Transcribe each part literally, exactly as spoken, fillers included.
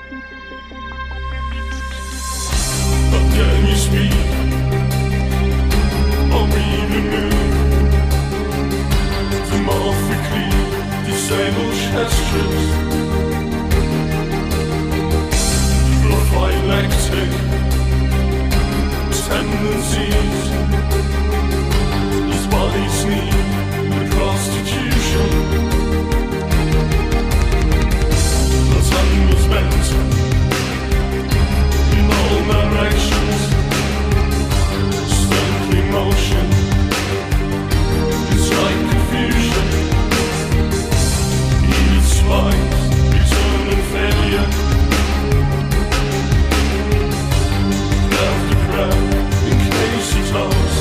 But can you speak or even move the morphically disabled gestures? Prophylactic tendencies these bodies need the prostitution. The tongue is bent in all directions. Stately motion is like confusion. Needed spikes, return and failure. Love the crowd in case it holds.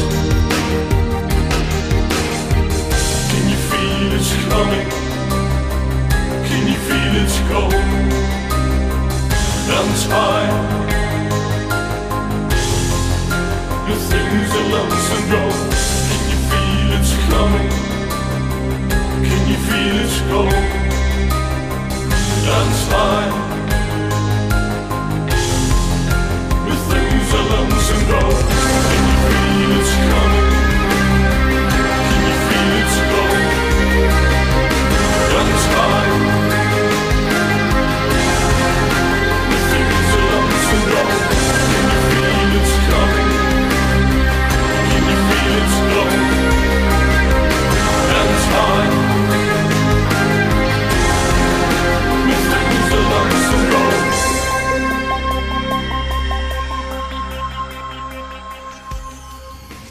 Can you feel it's coming? Can you feel it's cold? I'm tired.